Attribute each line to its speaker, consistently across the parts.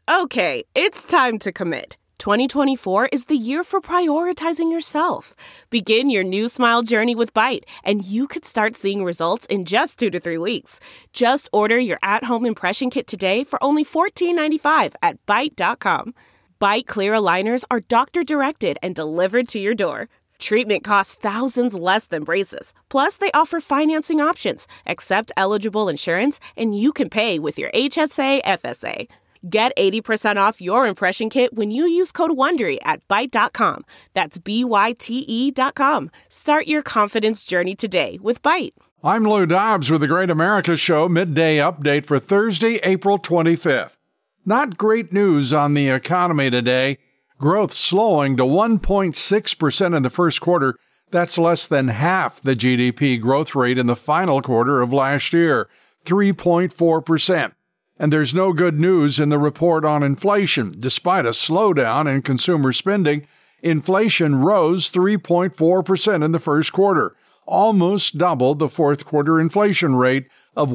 Speaker 1: Okay, it's time to commit. 2024 is the year for prioritizing yourself. Begin your new smile journey with Byte, and you could start seeing results in just 2 to 3 weeks. Just order your at-home impression kit today for only $14.95 at Byte.com. Byte Clear aligners are doctor-directed and delivered to your door. Treatment costs thousands less than braces. Plus, they offer financing options, accept eligible insurance, and you can pay with your HSA FSA. Get 80% off your impression kit when you use code WONDERY at Byte.com. That's BYTE.com. Start your confidence journey today with Byte.
Speaker 2: I'm Lou Dobbs with the Great America Show midday update for Thursday, April 25th. Not great news on the economy today. Growth slowing to 1.6% in the first quarter. That's less than half the GDP growth rate in the final quarter of last year, 3.4%. And there's no good news in the report on inflation. Despite a slowdown in consumer spending, inflation rose 3.4% in the first quarter, almost double the fourth quarter inflation rate of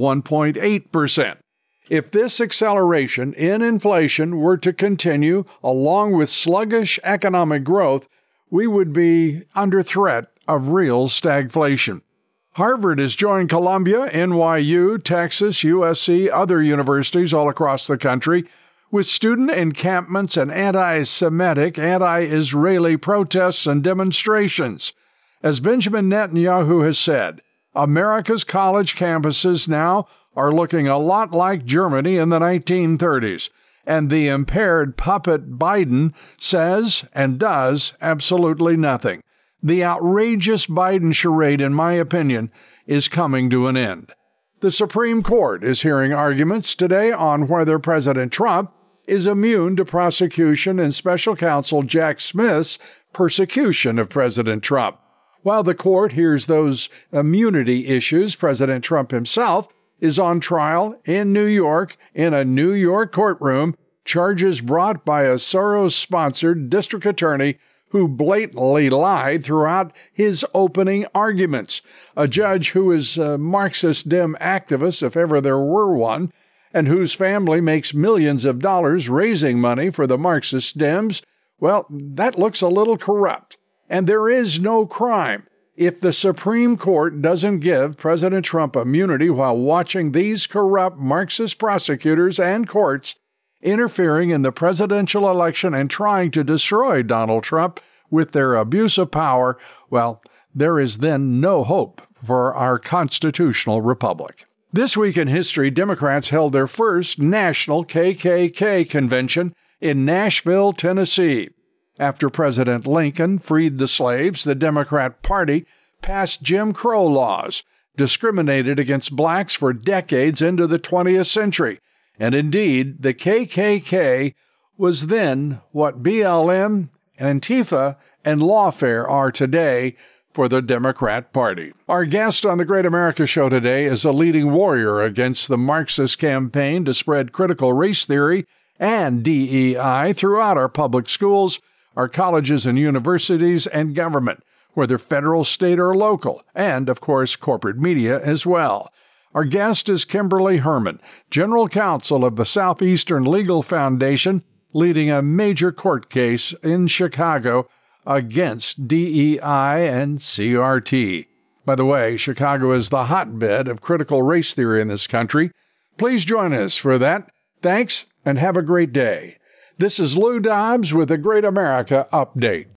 Speaker 2: 1.8%. If this acceleration in inflation were to continue, along with sluggish economic growth, we would be under threat of real stagflation. Harvard has joined Columbia, NYU, Texas, USC, other universities all across the country with student encampments and anti-Semitic, anti-Israeli protests and demonstrations. As Benjamin Netanyahu has said, America's college campuses now are looking a lot like Germany in the 1930s, and the impaired puppet Biden says and does absolutely nothing. The outrageous Biden charade, in my opinion, is coming to an end. The Supreme Court is hearing arguments today on whether President Trump is immune to prosecution in Special Counsel Jack Smith's persecution of President Trump. While the court hears those immunity issues, President Trump himself is on trial in New York in a New York courtroom, charges brought by a Soros-sponsored district attorney who blatantly lied throughout his opening arguments. A judge who is a Marxist Dem activist, if ever there were one, and whose family makes millions of dollars raising money for the Marxist Dems, well, that looks a little corrupt. And there is no crime if the Supreme Court doesn't give President Trump immunity while watching these corrupt Marxist prosecutors and courts interfering in the presidential election and trying to destroy Donald Trump with their abuse of power. Well, there is then no hope for our constitutional republic. This week in history, Democrats held their first national KKK convention in Nashville, Tennessee. After President Lincoln freed the slaves, the Democrat Party passed Jim Crow laws, discriminated against blacks for decades into the 20th century. And indeed, the KKK was then what BLM, Antifa, and lawfare are today for the Democrat Party. Our guest on the Great America Show today is a leading warrior against the Marxist campaign to spread critical race theory and DEI throughout our public schools, our colleges and universities, and government, whether federal, state, or local, and, of course, corporate media as well. Our guest is Kimberly Herman, General Counsel of the Southeastern Legal Foundation, leading a major court case in Chicago against DEI and CRT. By the way, Chicago is the hotbed of critical race theory in this country. Please join us for that. Thanks, and have a great day. This is Lou Dobbs with the Great America Update.